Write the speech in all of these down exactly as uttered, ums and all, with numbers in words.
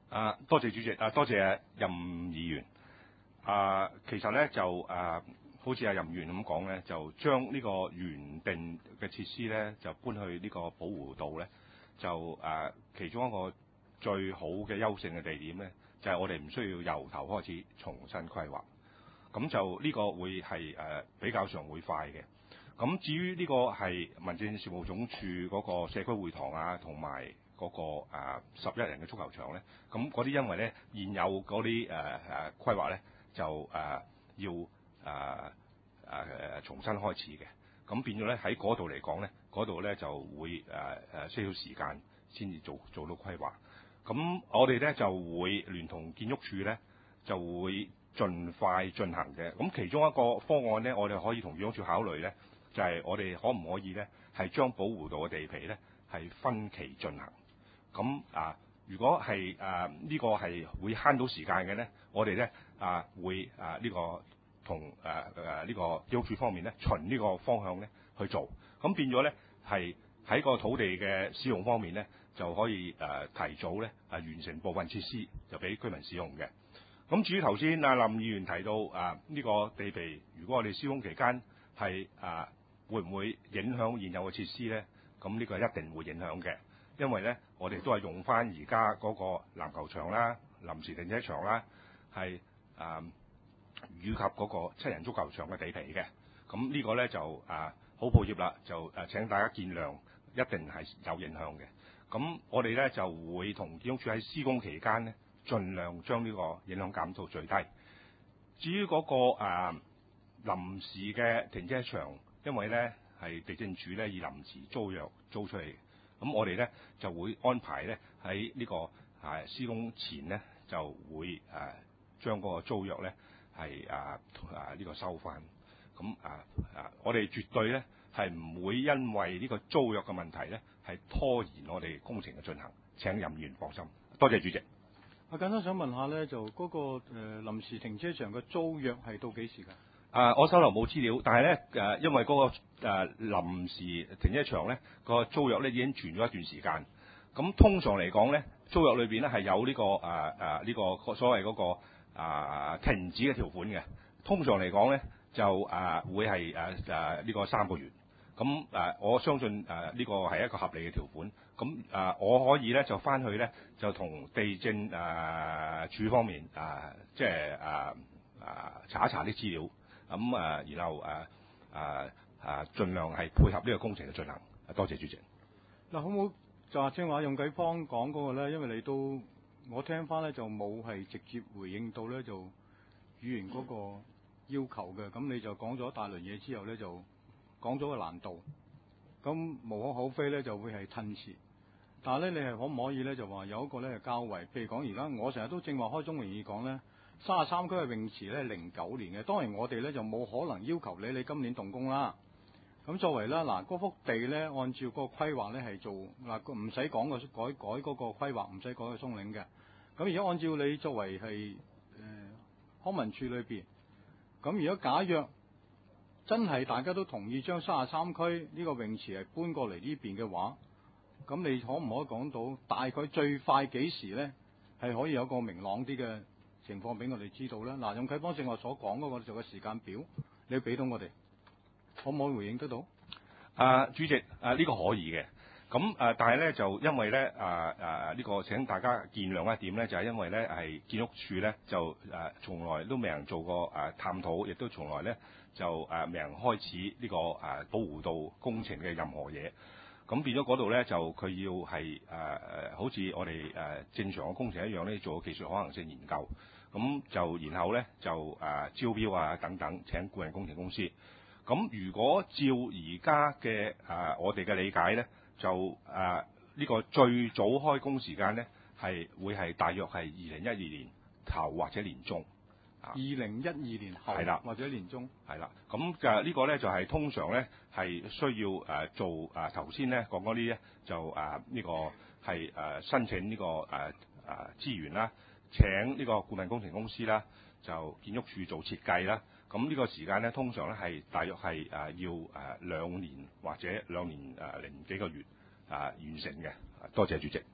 啊，多謝主席，啊多謝任議員。啊，其實咧就啊，好似阿任議員咁講咧，就將呢個原定嘅設施咧，就搬去呢個寶湖道咧，就啊其中一個最好嘅優勝嘅地點咧，就係、是、我哋唔需要由頭開始重新規劃。咁就呢個會係誒、啊、比較上會快嘅。咁至於呢個係民政事務總署嗰個社區會堂啊，同埋嗰個啊十一人嘅足球場咧，咁嗰啲因為咧現有嗰啲誒誒規劃咧就誒、啊、要誒誒誒重新開始嘅，咁變咗咧喺嗰度嚟講咧，嗰度咧就會誒誒、啊、需要時間先至做做到規劃。咁我哋咧就會聯同建築署咧就會盡快進行嘅。咁其中一個方案咧，我哋可以同建築署考慮咧，就係、是、我哋可唔可以咧係將寶湖道嘅地皮咧係分期進行。咁啊，如果係啊呢、這個係會慳到時間嘅咧，我哋咧啊會啊呢、這個同誒誒呢個建築署方面咧循呢個方向咧去做。咁變咗咧係喺個土地嘅使用方面咧，就可以誒、啊、提早咧啊完成部分設施，就俾居民使用嘅。咁至於頭先啊林議員提到啊呢、這個地皮，如果我哋施工期間係啊會唔會影響現有嘅設施咧？咁呢個一定會影響嘅，因為咧我哋都係用翻而家嗰個籃球場啦、臨時停車場啦，係啊以及嗰個七人足球場嘅地皮嘅。咁呢個咧就啊好抱歉啦，就誒請大家見諒，一定係有影響嘅。咁我哋咧就會同建築署喺施工期間咧，盡量將呢個影響減到最低。至於嗰、那個啊臨時嘅停車場，因為咧係地政署咧以臨時租約租出嚟嘅，咁我哋咧就會安排咧喺呢、這個啊施工前咧就會誒、啊、將嗰個租約咧係啊啊呢、這個收翻。咁啊啊我哋絕對咧係唔會因為呢個租約嘅問題咧係拖延我哋工程嘅進行。請任議員放心。多謝主席。 我簡單想問下咧，就嗰、那個誒、呃、臨時停車場嘅租約係到幾時㗎？ 啊，我手頭冇資料，但係咧誒，因為嗰、那個誒、啊、臨時停車場咧個租約咧已經存咗一段時間。咁通常嚟講咧，租約裏邊咧係有呢、這個誒誒呢個所謂嗰、那個啊停止嘅條款嘅。通常嚟講咧就誒、啊、會係誒誒呢個三個月。咁誒、啊、我相信誒呢、啊這個係一個合理嘅條款。咁誒、啊、我可以咧就翻去咧就同地政誒署方面誒、啊、即係誒誒查一查啲資料。咁誒、啊，然後誒誒誒，盡量係配合呢個工程嘅進行。多謝主席。 嗱，好唔好就話正話用計方講嗰個咧？因為你都我聽翻咧就冇係直接回應到咧就議員嗰個要求嘅。咁你就講咗大輪嘢之後咧，就講咗個難度。咁無可厚非咧，就會係褪遲。但係咧，你係可唔可以咧就話有一個咧係較為，譬如講而家我成日都正話開中會議講咧。三十三區嘅泳池咧，零九年嘅。當然我哋咧就冇可能要求你，你今年動工啦。咁作為啦，嗱嗰幅地咧，按照個規劃咧係做嗱，唔使講個改改嗰個規劃，唔使改個鬆領嘅。咁而家按照你作為係誒、呃、康文署裏邊，咁如果假若真係大家都同意將三十三區呢個泳池係搬過嚟呢邊嘅話，咁你可唔可以講到大概最快幾時咧係可以有個明朗啲嘅情況俾我哋知道咧？嗱，用啟邦正話所講嗰個做嘅時間表，你要俾到我哋，可唔可以回應得到？ 啊，主席，啊呢、這個可以嘅。咁啊，但係咧就因為咧啊啊呢、這個請大家見諒一點咧，就係、是、因為咧係建築署咧就誒、啊、從來都未人做過誒、啊、探討，亦都從來咧就誒未人開始呢、這個誒、啊、寶湖道工程嘅任何嘢。咁變咗嗰度咧，就佢要係誒誒，好似我哋誒、啊、正常嘅工程一樣咧，做技術可能性研究。咁就然後咧就誒、啊、招標啊等等，請顧問工程公司。咁如果照而家嘅誒我哋嘅理解咧，就誒呢、啊這個最早開工時間咧係會係大約係二零一二年頭或者年中。 二零一二年後係啦， 或者年中係啦。咁誒呢個咧就係、是、通常咧係需要誒、啊、做誒頭先咧講嗰啲咧就誒呢、啊這個係誒、啊、申請呢、這個誒誒、啊、資源啦，請呢個顧問工程公司啦，就建築署做設計啦。咁呢個時間咧通常咧係大約係誒要誒兩年或者兩年誒零幾個月誒完成嘅。多謝主席。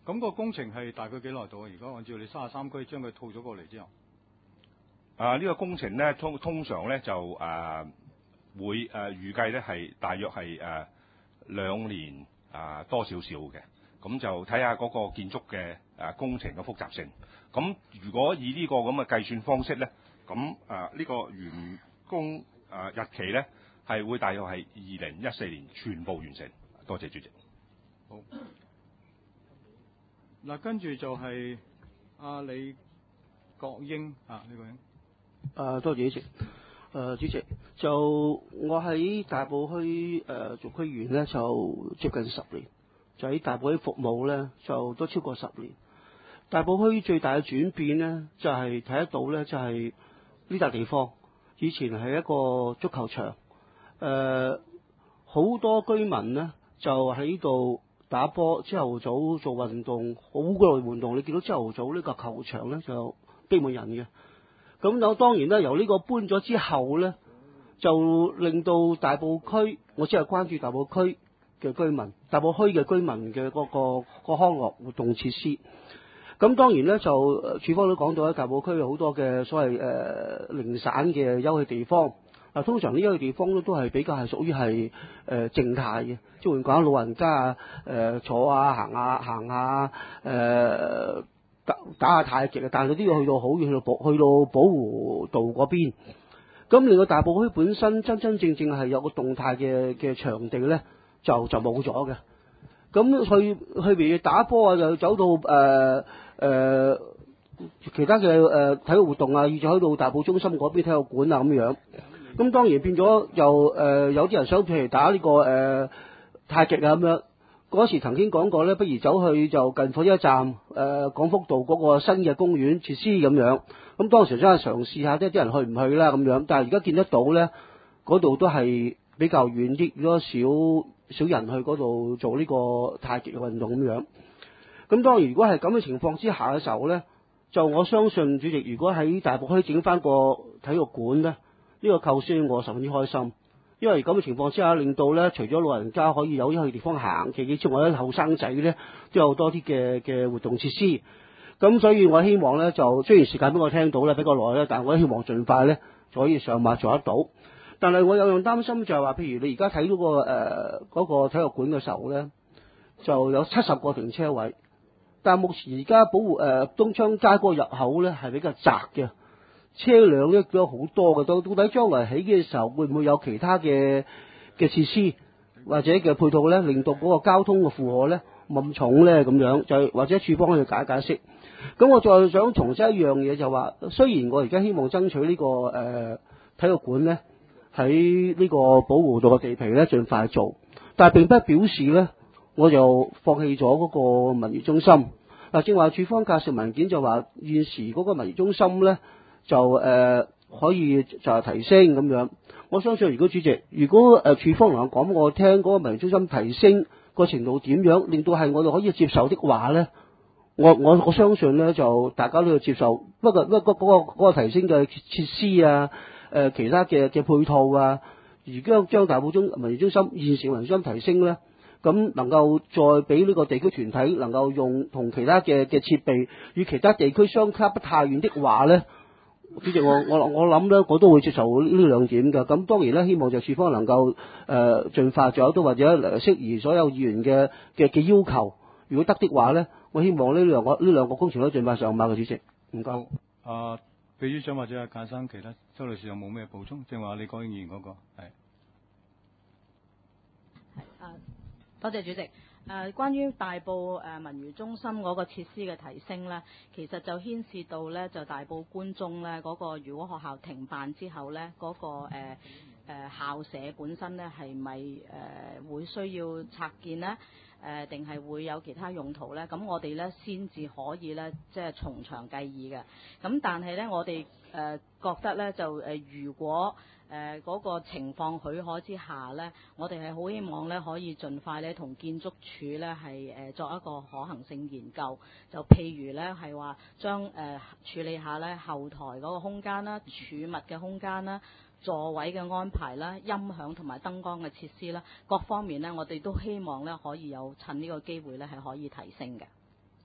咁個工程係大概幾耐到啊？如果按照你三十三區將佢套咗過嚟之後， 啊，呢、這個工程咧通通常咧就誒、呃、會誒、呃、預計咧係大約係誒、呃、兩年啊、呃、多少少嘅，咁就睇下嗰個建築嘅誒、呃、工程嘅複雜性。咁如果以呢個咁嘅計算方式咧，咁誒呢個完工誒、呃、日期咧係會大約係二零一四年全部完成。多謝主席。 好。嗱，跟住就係阿李國英啊，李國英。 誒，多謝主席。誒、呃，主席，就我喺大埔區誒做區議員咧，就接近十年，就喺大埔區服務咧，就都超過十年。大埔區最大嘅轉變咧，就係、是、睇得到咧，就係呢笪地方以前係一個足球場，誒、呃，好多居民咧就喺度打波，朝頭早做運動，好耐運動。你見到朝頭早呢個球場咧就逼滿人嘅。咁有當然咧，由呢個搬咗之後咧，就令到大埔區，我只係關注大埔區嘅居民，大埔墟嘅居民嘅嗰、那個個康樂活動設施。咁當然咧，就署方都講到喺大埔區有好多嘅所謂誒、呃、零散嘅休憩地方。嗱，通常呢休憩地方都都係比較係屬於係誒靜態嘅，即係換講老人家啊誒、呃、坐啊行下行下誒。呃打打下太極啊，但係都要去到好遠，去到保去到寶湖道嗰邊。咁令到大埔區本身真真正正係有個動態嘅嘅場地咧，就就冇咗嘅。咁去去譬如打波啊，就走到誒誒、呃呃、其他嘅誒、呃、體育活動啊，以至去到大埔中心嗰邊體育館啊咁樣。咁當然變咗又誒、呃、有啲人想譬如打呢、這個誒、呃、太極啊咁樣。嗰時曾經講過咧，不如走去就近火車站誒廣福道嗰個新嘅公園設施咁樣。咁當時真係嘗試下，即係啲人去唔去啦咁樣。但係而家見得到咧，嗰度都係比較遠啲，如果少少人去嗰度做呢個太極嘅運動咁樣。咁當然如果係咁嘅情況之下嘅時候咧，就我相信主席，如果喺大埔區整翻個體育館咧，呢、呢個構思我十分之開心。因為咁嘅情況之下，令到咧除咗老人家可以有一個地方行嘅之外咧，後生仔咧都有多啲嘅嘅活動設施。咁所以我希望咧，就雖然時間俾我聽到咧比較耐咧，但係我希望盡快咧就可以上馬做得到。但係我有樣擔心就係話，譬如你而家睇到個誒嗰、呃那個體育館嘅時候咧，就有七十個停車位，但係目前而家保護誒、呃、東昌街嗰個入口咧係比較窄嘅。車輛咧都有好多嘅，到到底將來起嘅時候會唔會有其他嘅嘅設施或者嘅配套咧，令到嗰個交通嘅負荷咧冇咁重咧咁樣，就或者處方可以解解釋。咁我再想重申一樣嘢就話，雖然我而家希望爭取呢、這個誒、呃、體育館咧喺呢個保護道嘅地皮咧盡快做，但係並不表示咧我就放棄咗嗰個文娛中心。嗱，正話處方介紹文件就話現時嗰個文娛中心咧。就誒、呃、可以就係提升咁樣，我相信如果主席，如果誒處方能夠講我聽嗰個文娛中心提升個程度點樣，令到係我哋可以接受的話咧，我我我相信咧就大家都要接受。不過不過嗰個嗰個提升嘅設施啊，誒、呃、其他嘅嘅配套啊，而家將大埔中文娛中心現時文娛中心提升咧，咁能夠再俾呢個地區團體能夠用同其他嘅嘅設備與其他地區相差不太遠的話咧。主席，我我我諗咧，我都會接受呢兩點嘅。咁當然咧，希望就處方能夠誒盡快，仲有都或者適宜所有議員嘅嘅嘅要求。如果得的話咧，我希望呢兩個呢兩個工程都盡快上馬嘅。主席，唔該。 啊，秘書長或者阿簡生，其他周女士有冇咩補充？正話李國英議員嗰個係。 啊，多謝主席。誒、呃，關於大埔誒、呃、文娛中心嗰個設施嘅提升咧，其實就牽涉到咧，就大埔官中咧嗰、那個，如果學校停辦之後咧，嗰、那個誒誒、呃呃、校舍本身咧係咪誒會需要拆建咧？誒定係會有其他用途咧？咁我哋咧先至可以咧，即係從長計議嘅。咁但係咧，我哋誒、呃、覺得咧，就誒、呃、如果誒嗰、呃那個情況許可之下咧，我哋係好希望咧可以盡快咧同建築署咧係誒作一個可行性研究，就譬如咧係話將誒、呃、處理下咧後台嗰個空間啦、儲物嘅空間啦、座位嘅安排啦、音響同埋燈光嘅設施啦，各方面咧我哋都希望咧可以有趁呢個機會咧係可以提升嘅。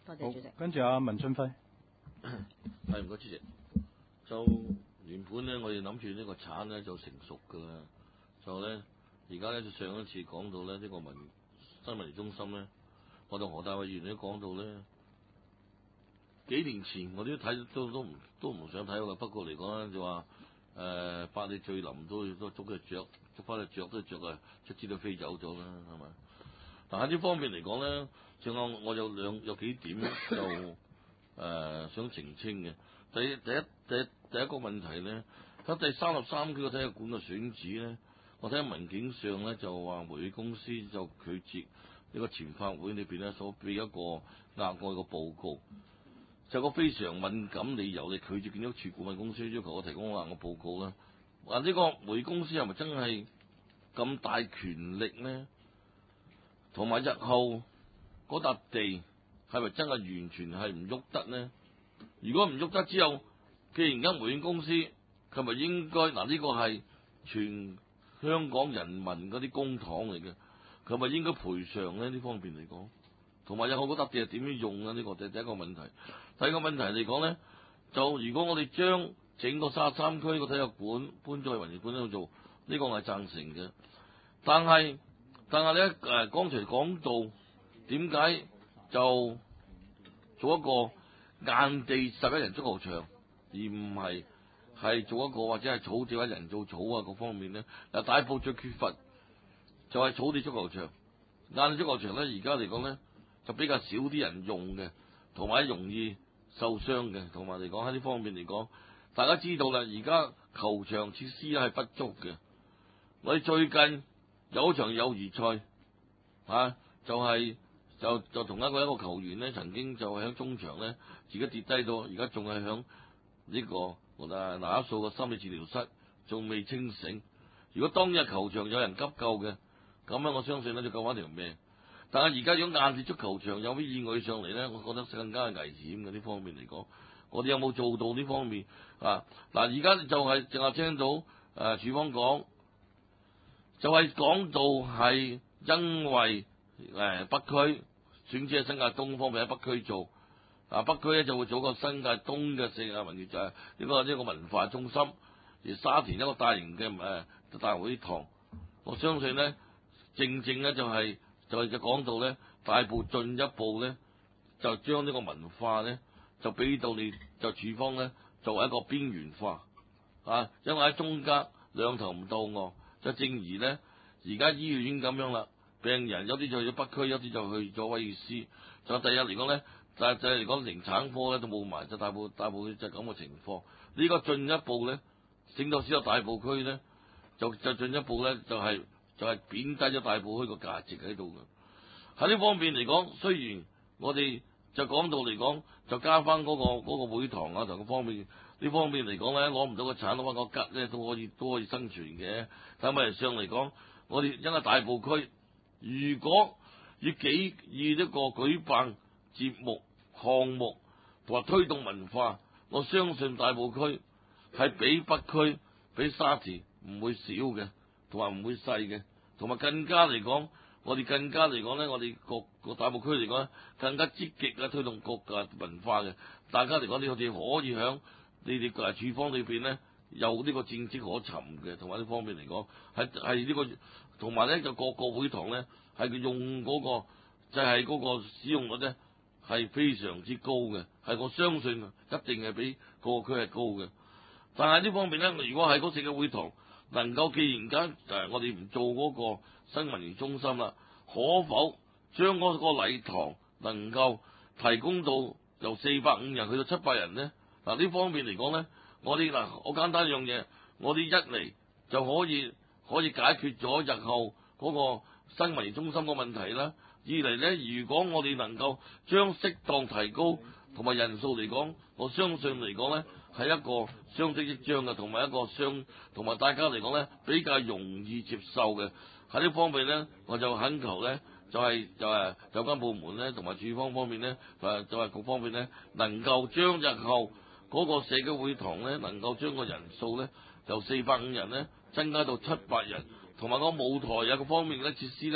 多謝主席。 跟住阿文俊輝。 係唔該主席。就原本咧，我哋諗住呢個產咧就成熟㗎啦，就咧而家咧就上一次講到咧呢、這個文新文娛中心咧，我同何大偉議員都講到咧，幾年前我哋都睇都都唔都唔想睇㗎，不過嚟講咧就話誒百里醉林都都捉隻雀，捉翻隻雀都雀啊，卒之都飛走咗啦，係咪？但喺呢方面嚟講咧，正我我有兩有幾點就誒、呃、想澄清嘅。第一第一第一第一個問題咧，喺第三十三區個體育館嘅選址咧，我睇喺文件上咧就話煤氣公司就拒絕呢個前法會裏邊咧所俾一個額外嘅報告，就個非常敏感理由，你拒絕建築署顧問公司要求我提供額外報告啦。話呢個煤氣公司係咪真係咁大權力咧？同埋日後嗰笪地係咪真係完全係唔喐得咧？如果唔喐得之後，既然間煤氣公司佢咪應該嗱呢、這個係全香港人民嗰啲公帑嚟嘅，佢咪應該賠償咧？呢方面嚟講，同埋日後嗰笪地係點樣用啊？呢、這個第第一個問題。第二個問題嚟講咧，就如果我哋將整個三十三區個體育館搬咗去文娛館度做，呢、這個我係贊成嘅。但係但係咧誒，剛才講到點解就做一個硬地十一人足球場，而唔係係做一個或者係草地或者人造草啊各方面咧？嗱，大埔最缺乏就係草地足球場，硬地足球場咧而家嚟講咧就比較少啲人用嘅，同埋容易受傷嘅，同埋嚟講喺呢方面嚟講，大家知道啦，而家球場設施咧係不足嘅。我哋最近有一場友誼賽啊，就係、是。就就同一個一個球員咧，曾經就喺中場咧自己跌低咗，而家仲係響呢個誒拿一數嘅心理治療室，仲未清醒。如果當日球場有人急救嘅，咁咧我相信咧就救翻條命。但係而家如果硬地足球場有啲意外上嚟咧，我覺得更加危險嘅呢方面嚟講，我哋有冇做到呢方面啊？嗱，而家就係淨係聽到誒、呃、署方講，就係、是、講到係因為誒、呃、北區。選址喺新界東方面喺北區做，啊北區咧就會做個新界東嘅四大文娛就係呢個呢、這個文化中心，而沙田一個大型嘅誒、呃、大會堂，我相信咧正正咧就係、是、就係就講到咧大埔進一步咧就將呢個文化咧就俾到你就處方咧作為一個邊緣化啊，因為喺中間兩頭唔到岸，就正如咧而家醫院已經咁樣啦。病人有啲就去咗北區，有啲就去咗威爾斯。就第日嚟講咧，就就嚟講，靈產科咧都冇埋，就大埔大埔就咁嘅情況。呢、這個進一步咧，整到先有大埔區咧，就就進一步咧，就係、是、就係、是、貶低咗大埔區個價值喺度嘅。喺呢方面嚟講，雖然我哋就講到嚟講，就加翻嗰、那個嗰、那個會堂啊同個方面，呢方面嚟講咧，攞唔到個產攞翻個吉咧都可以都可以生存嘅。但係問題上嚟講，我哋因為大埔區。如果以幾以呢個舉辦節目項目同埋推動文化，我相信大埔區係比北區、比沙田唔會少嘅，同埋唔會細嘅，同埋更加嚟講，我哋更加嚟講咧，我哋各個大埔區嚟講咧，更加積極嘅推動各嘅文化嘅。大家嚟講，你我哋可以響你哋誒處方裏邊咧，有呢個戰績可尋嘅，同埋呢方面嚟講，係係呢個。同埋咧，就各個會堂咧，係佢用嗰、那個就係、是、嗰個使用率咧，係非常之高嘅，係我相信一定係比各個區係高嘅。但係呢方面咧，如果係嗰四個會堂能夠，既然間誒我哋唔做嗰個新文娛中心啦，可否將嗰個禮堂能夠提供到由四百五人去到七百人咧？嗱，呢方面嚟講咧，我哋嗱好簡單一樣嘢，我哋一嚟就可以。可以解決咗日後嗰個新文娛中心個問題啦。二嚟咧，如果我哋能夠將適當提高同埋人數嚟講，我相信嚟講咧係一個相得益彰嘅，同埋一個相同埋大家嚟講咧比較容易接受嘅。喺呢方面咧，我就懇求咧，就係、是、就係有關部門咧同埋處方方面咧，誒就係各方面咧，能夠將日後嗰個社區會堂咧，能夠將個人數咧由四百五人咧。增加到七百人，同埋個舞台有個方面咧設施咧，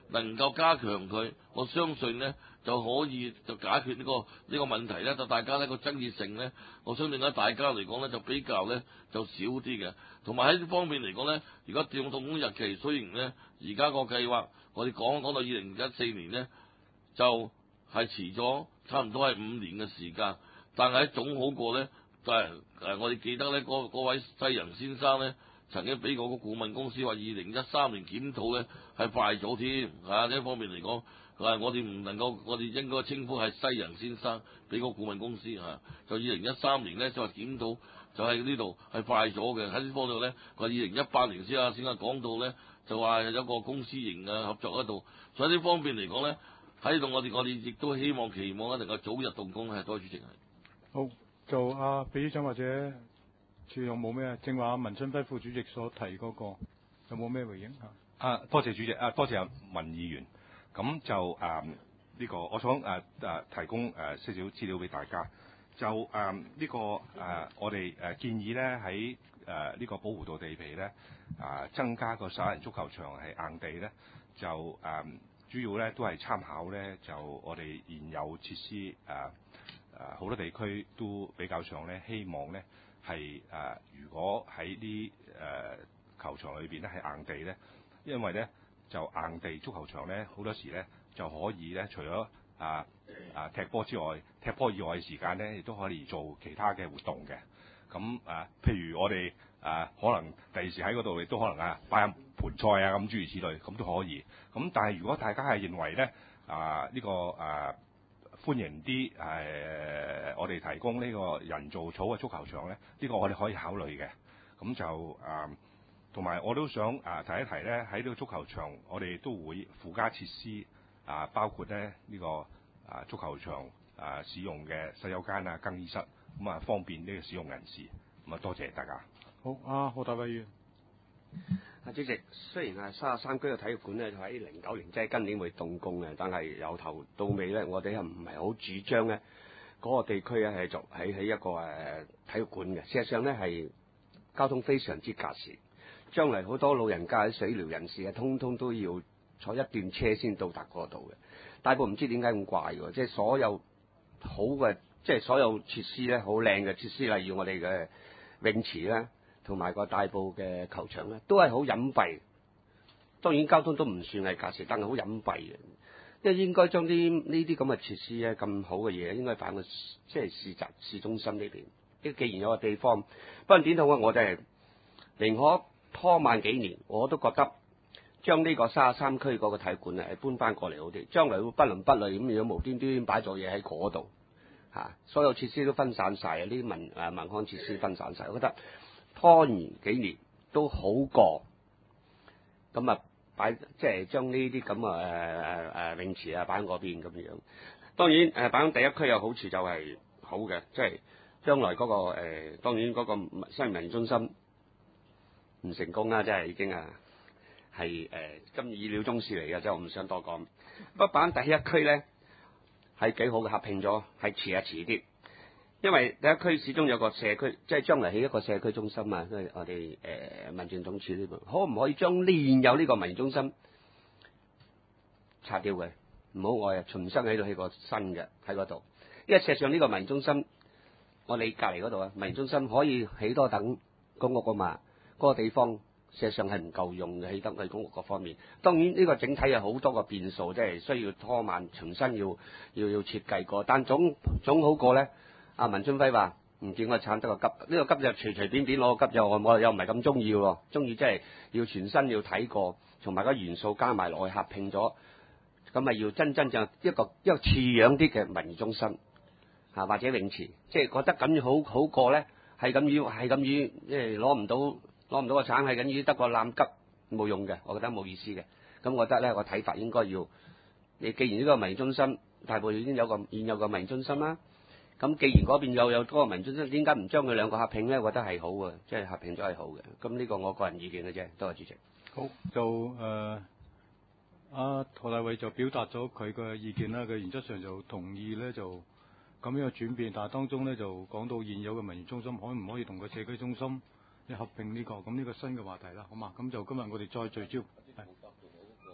能夠加強佢，我相信咧就可以就解決呢、這個呢、這個問題咧，就大家呢個爭議性咧，我相信咧大家嚟講咧就比較咧就少啲嘅。同埋喺呢方面嚟講咧，而家動工日期雖然咧而家個計劃我哋講講到二零一四年咧就係遲咗差唔多係五年嘅時間，但係總好過咧，就係誒我哋記得咧嗰嗰位西洋先生咧曾經俾過個顧問公司話二零一三年檢討咧係快咗添啊！呢一方面嚟講，啊我哋唔能夠，我哋應該稱呼係西洋先生俾個顧問公司啊，就二零一三年咧就話檢討就喺呢度係快咗嘅。喺呢方面咧，話二零一八年先啊先啊講到咧就話有個公司型嘅合作喺度，所以呢方面嚟講咧喺度我哋我哋亦都希望期望咧能夠早日動工。係多謝主席。 好，就阿秘書長或者處有冇咩？正話文春輝副主席所提嗰、那個有冇咩回應啊？ 啊，多謝主席，啊多謝阿文議員。咁就誒呢、啊這個，我想誒誒、啊、提供誒些少資料俾大家。就誒呢、啊這個誒、啊、我哋誒建議咧喺誒呢個寶湖道地皮咧啊增加個十一人足球場係硬地咧，就誒、啊、主要咧都係參考咧就我哋現有設施誒誒好多地區都比較上咧希望咧係誒如果喺啲誒球場裏邊咧係硬地咧，因為咧就硬地足球場咧好多時咧就可以咧除咗啊啊踢波之外，踢波以外嘅時間咧亦都可以做其他嘅活動嘅。咁啊，譬如我哋啊可能第二時喺嗰度亦都可能啊擺下盤菜啊咁諸如此類，咁都可以。咁但係如果大家係認為咧啊呢、這個啊歡迎啲誒、啊、我哋提供呢個人造草嘅足球場咧，呢、這個我哋可以考慮嘅。咁就啊同埋我都想啊提一提咧，喺呢個足球場我哋都會附加設施啊，包括咧呢、這個啊足球場啊使用嘅洗手間啊、更衣室，咁啊方便呢個使用人士。咁啊多謝大家。 好，啊何大偉議員。 啊，主席，雖然係三十三區嘅體育館咧，就喺零九年即係今年會動工嘅，但係由頭到尾咧，我哋係唔係好主張咧嗰個地區咧係做喺喺一個誒體育館嘅。事實上咧係交通非常之隔時，將來好多老人家、水療人士啊，通通都要坐一段車先到達嗰度嘅。大埔唔知點解咁怪喎，即係所有好嘅，即係所有設施咧，好靚嘅設施，例如我哋嘅泳池啦，同埋個大埔嘅球場咧，都係好隱蔽。當然交通都唔算係隔時，但係好隱蔽嘅。因為應該將啲呢啲咁嘅設施咧，咁好嘅嘢，應該擺喺即係市集市中心呢邊。即既然有個地方，不過點講啊，我哋寧可拖慢幾年，我都覺得將呢個三十三區嗰個體育館咧，係搬翻過嚟好啲。將來會不倫不類咁，如果無端端擺咗嘢喺嗰度嚇，所有設施都分散晒，啊！呢啲民誒民康設施分散晒，我覺得拖完幾年都好過咁啊！擺即係將呢啲咁啊誒誒泳池啊擺喺嗰邊咁樣。當然誒擺喺第一區有好處就係好嘅，即係將來嗰、嗰個誒、呃、當然嗰個新民中心唔成功啦，即係已經啊係誒今意料中事嚟嘅，即係我唔想多講。不過擺喺第一區咧係幾好嘅，合併咗係遲啊遲啲。因為第一區始終有個社區，即係將來起一個社區中心啊，即係我哋誒、呃、民政總署呢度，可唔可以將現有呢個民中心拆掉佢？唔好我啊重新喺度起個新嘅喺嗰度。因為事實上呢個民中心，我哋隔離嗰度啊，民中心可以起多等公屋噶嘛，嗰、那個地方事實上係唔夠用嘅，起得喺公屋各方面。當然呢個整體有好多個變數，即係需要拖慢，重新要要要設計過，但總總好過咧。阿文春輝話唔見我撐得個急，呢、這個急就隨隨便便攞個急就我我又唔係咁中意喎，中意即係要全身要睇過，同埋個元素加埋落去合併咗，咁咪要真真正一個一個似樣啲嘅文娛中心嚇、啊、或者泳池，即係覺得咁樣好好過咧，係咁要係咁要，即係攞唔到攞唔到個橙係緊要得個攬急冇用嘅，我覺得冇意思嘅。咁我覺得咧個睇法應該要，你既然呢個文娛中心大埔已經有個現有個文娛中心啦。咁既然嗰邊又有多個民中心，點解唔將佢兩個合併咧？我覺得係好嘅，即係合併咗係好嘅。咁呢個我個人意見嘅啫，多謝主席。 好，就誒阿何大偉就表達咗佢嘅意見啦。佢原則上就同意咧，就咁樣嘅轉變，但係當中咧就講到現有嘅民營中心可唔可以同個社區中心一合併呢個咁呢個新嘅話題啦，好嘛？咁就今日我哋再聚焦。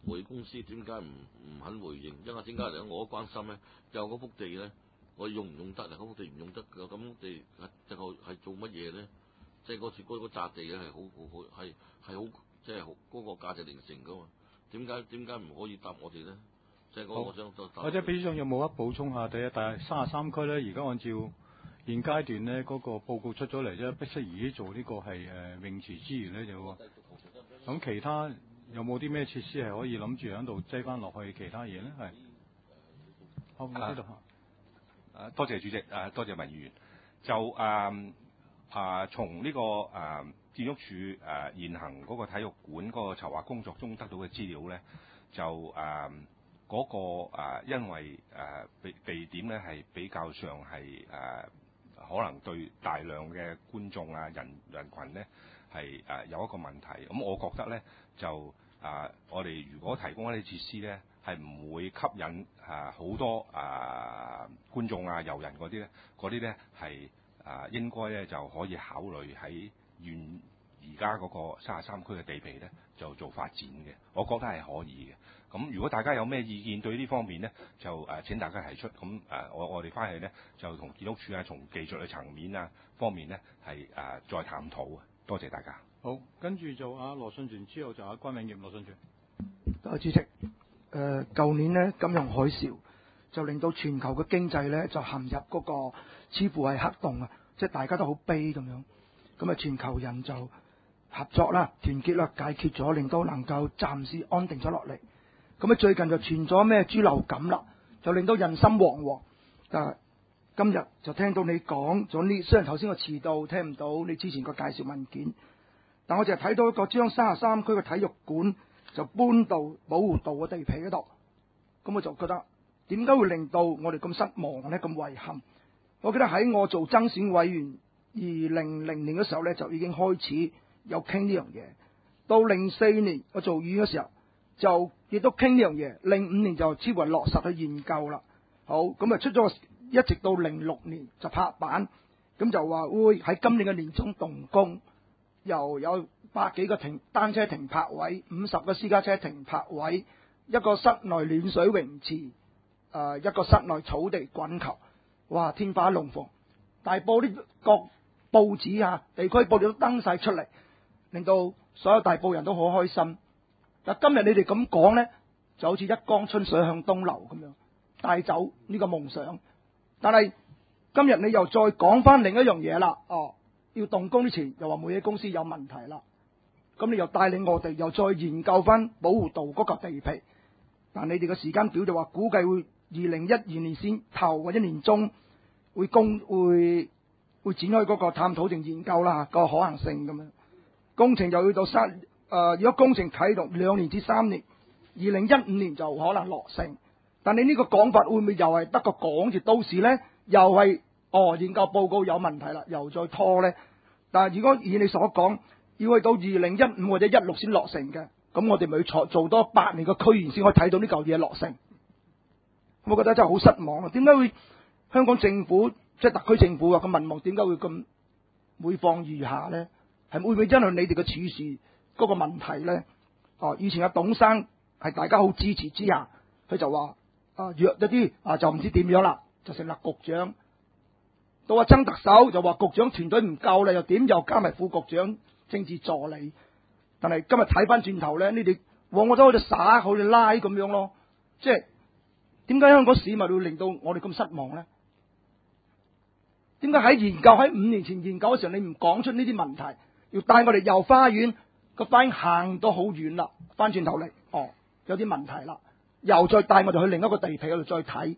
煤公司點解唔唔肯回應？因為點解嚟？我都關心咧，就嗰幅地咧，我用唔用得啊？嗰幅地唔用得嘅，咁地係最後係做乜嘢咧？即係嗰次嗰個笪地咧係好好好係係好即係好嗰個價值連城噶嘛？點解點解唔可以答我哋咧？即係嗰個我想答。 或者秘書長有冇得補充下？第一，但係三十三區咧，而家按照現階段咧嗰、那個報告出咗嚟啫，不適宜做呢個係誒、呃、泳池之餘咧就咁其他有冇啲咩設施係可以諗住喺度擠翻落去其他嘢咧？係好，我知道啊，多謝主席，啊多謝文議員。就誒啊，啊從呢、這個誒、啊、建築署誒、啊、現行嗰個體育館嗰個籌劃工作中得到嘅資料咧，就誒嗰、啊那個、啊、因為誒地地點咧係比較上係誒、啊、可能對大量嘅觀眾啊人人群咧係誒有一個問題。咁我覺得咧就啊，我哋如果提供一啲設施咧，係唔會吸引啊好多啊觀眾啊遊人嗰啲咧，嗰啲咧係啊應該咧就可以考慮喺現而家嗰個三十三區嘅地皮咧就做發展嘅，我覺得係可以嘅。咁如果大家有咩意見對呢方面咧，就誒、啊、請大家提出。咁誒、啊、我我哋翻去咧就同建築署啊，從技術嘅層面啊方面咧係誒再探討啊。多謝大家。 好，跟住就阿羅信全，之後就阿關永業。羅信全， 多謝主席。誒、呃，舊年呢金融海嘯就令到全球嘅經濟咧就陷入嗰個似乎係黑洞啊，即係大家都好悲咁樣。咁啊，全球人就合作啦、團結啦、解決咗，令到能夠暫時安定咗落嚟。咁啊，最近就傳咗咩豬流感啦，就令到人心惶惶。啊，今日就聽到你講咗呢，雖然頭先我遲到聽唔到你之前個介紹文件，但我就係睇到一個將三十三區嘅體育館就搬到保護道嘅地皮嗰度，咁我就覺得點解會令到我哋咁失望呢？咁遺憾。我記得喺我做增選委員二零零年嘅時候呢，就已經開始有傾呢樣嘢。到零四年我做議員嘅時候，就亦都傾呢樣嘢。零五年就似乎係落實去研究啦。好，咁啊出咗一直到零六年就拍板，咁就話會喺今年嘅年中動工，又有百幾個停單車停泊位，五十個私家車停泊位，一個室內暖水泳池，誒、呃、一個室內草地滾球，哇，天花龍鳳，大埔啲各報紙啊、地區報紙都登晒出嚟，令到所有大埔人都好開心。但今日你哋咁講呢，就好似一江春水向東流咁樣，帶走呢個夢想。但係今日你又再講翻另一樣嘢啦，哦，要動工之前又話煤氣公司有問題啦，咁你又帶領我哋又再研究翻保護道嗰個地皮，但你哋嘅時間表就話估計會二零一二年先頭或者年中會公會會展開嗰個探討定研究啦，個可行性咁樣，工程就要到三誒、呃，如果工程啟動兩年至三年，二零一五年就可能落成。但你呢個講法會唔會又係得個講字？到時呢又係哦研究報告有問題啦，又再拖呢？但係如果以你所講，要去到二零一五或者一六先落成嘅，咁我哋咪要做做多八年嘅區員先可以睇到呢嚿嘢落成。我覺得真係好失望啊！點解會香港政府即係特區政府啊個民望點解會咁每況愈下呢？係會唔會因為你哋嘅處事嗰個問題呢？哦，以前阿董生係大家好支持之下，佢就話啊弱咗啲啊就唔知點樣啦，就成立局長。到阿曾特首就話局長團隊唔夠啦，又點又加埋副局長、政治助理。但係今日睇翻轉頭咧，你哋往我都好似耍好似拉咁樣咯，即係點解香港市民會令到我哋咁失望咧？點解喺研究喺五年前研究嘅時候，你唔講出呢啲問題，要帶我哋遊花園個花園行到好遠啦，翻轉頭嚟，哦，有啲問題啦，又再帶我哋去另一個地皮嗰度再睇。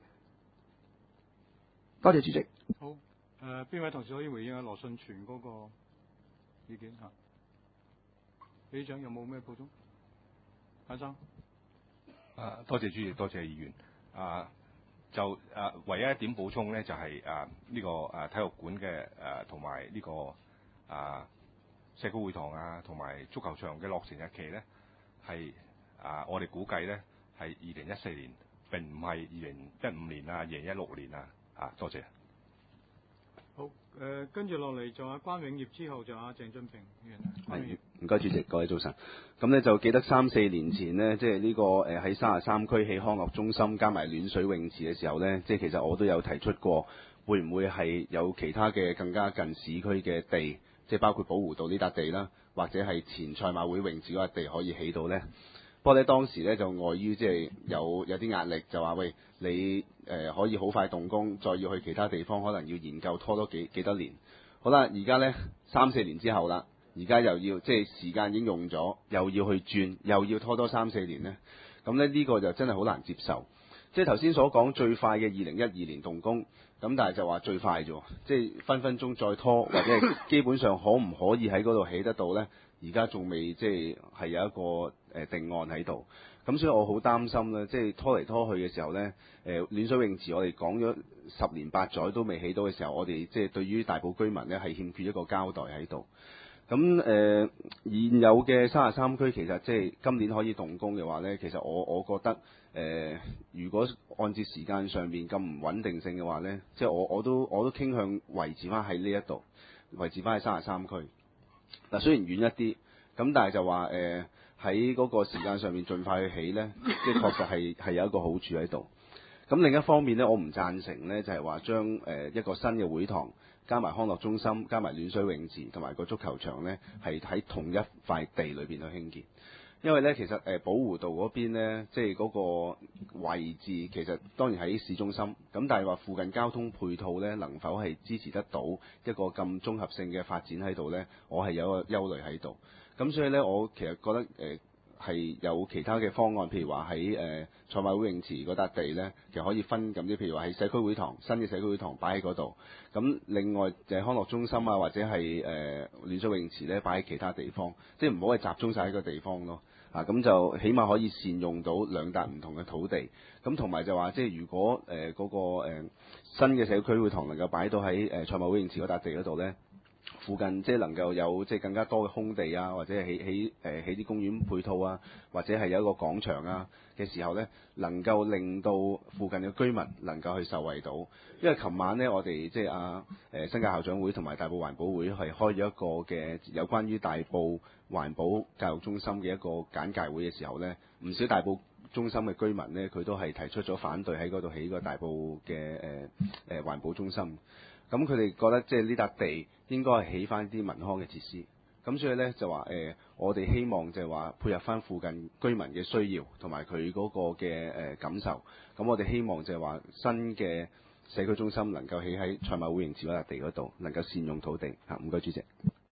多謝主席。 好，誒、呃、邊位同事可以回應阿羅信全嗰個意見嚇？理事長有冇咩補充？簡生。 啊，多謝主席，多謝議員。啊，就啊，唯一一點補充咧，就係、是、啊呢、這個啊體育館嘅誒同埋呢個啊社區會堂啊，同埋足球場嘅落成日期咧，係啊我哋估計咧係二零一四年，並唔係二零一五年啊、二零一六年啊。啊，多謝。 好，誒、呃，跟住落嚟就阿關永業，之後就阿鄭俊平議員。 係， 唔該主席，各位早晨。咁咧就記得三四年前呢，即係呢個誒喺三十三區起康樂中心加埋暖水泳池嘅時候呢，即係其實我都有提出過，會唔會係有其他嘅更加近市區嘅地，即係包括寶湖道呢笪地啦，或者係前賽馬會泳池嗰笪地可以起到呢？不過咧當時咧就礙於即係有有啲壓力，就話喂你誒、呃、可以好快動工，再要去其他地方可能要研究拖多幾幾多年。好啦，而家咧三四年之後啦，而家又要即係時間已經用咗，又要去轉，又要拖多三四年咧，咁咧呢個就真係好難接受。即係頭先所講最快嘅二零一二年動工，咁但係就話最快啫，即係分分鐘再拖，或者係基本上可唔可以喺嗰度起得到咧？而家仲未即係係有一個誒定案喺度，咁所以我好擔心咧，即係拖嚟拖去嘅時候咧，誒暖水泳池我哋講咗十年八載都未起到嘅時候，我哋即係對於大埔居民咧係欠缺一個交代喺度。咁誒、呃、現有嘅三十三區其實即係今年可以動工嘅話咧，其實我我覺得誒、呃、如果按照時間上面咁唔穩定性嘅話咧，即係我我都我都傾向維持翻喺呢一度，維持翻喺三十三區。嗱，雖然遠一啲，咁但係就話誒喺嗰個時間上面盡快去起咧，即係確實係係有一個好處喺度。咁另一方面咧，我唔贊成咧，就係話將誒一個新嘅會堂加埋康樂中心、加埋暖水泳池同埋個足球場咧，係喺同一塊地裏邊去興建。因為咧，其實誒寶湖道嗰邊咧，即係嗰個位置其實當然喺市中心，咁但係話附近交通配套咧，能否係支持得到一個咁綜合性嘅發展喺度咧？我係有個憂慮喺度。咁所以咧，我其實覺得誒係、呃、有其他嘅方案，譬如話喺誒賽馬會泳池嗰笪地咧，其實可以分咁啲，譬如話喺社區會堂新嘅社區會堂擺喺嗰度。咁另外就係康樂中心啊，或者係誒、呃、暖水泳池咧，擺喺其他地方，即係唔好係集中晒喺個地方咯。啊，咁就起碼可以善用到兩笪唔同嘅土地，咁同埋就話，即係如果誒嗰、呃那個、呃、新嘅社區會堂能夠擺到喺誒賽馬會泳池嗰笪地嗰度咧，附近即係能夠有即係更加多嘅空地啊，或者係起起誒起啲公園配套啊，或者係有一個廣場啊嘅時候咧，能夠令到附近嘅居民能夠去受惠到。因為琴晚咧，我哋即係啊誒新界校長會同埋大埔環保會係開咗一個嘅有關於大埔環保教育中心嘅一個簡介會嘅時候咧，唔少大埔中心嘅居民咧，佢都係提出咗反對喺嗰度起個大埔嘅誒誒環保中心。咁佢哋覺得即係呢笪地應該係起翻啲民康嘅設施。咁所以咧就話誒、呃，我哋希望就係話配合翻附近居民嘅需要同埋佢嗰個嘅誒、呃、感受。咁我哋希望就係話新嘅社區中心能夠起喺賽馬會泳池嗰笪地嗰度，能夠善用土地嚇。唔該，主席。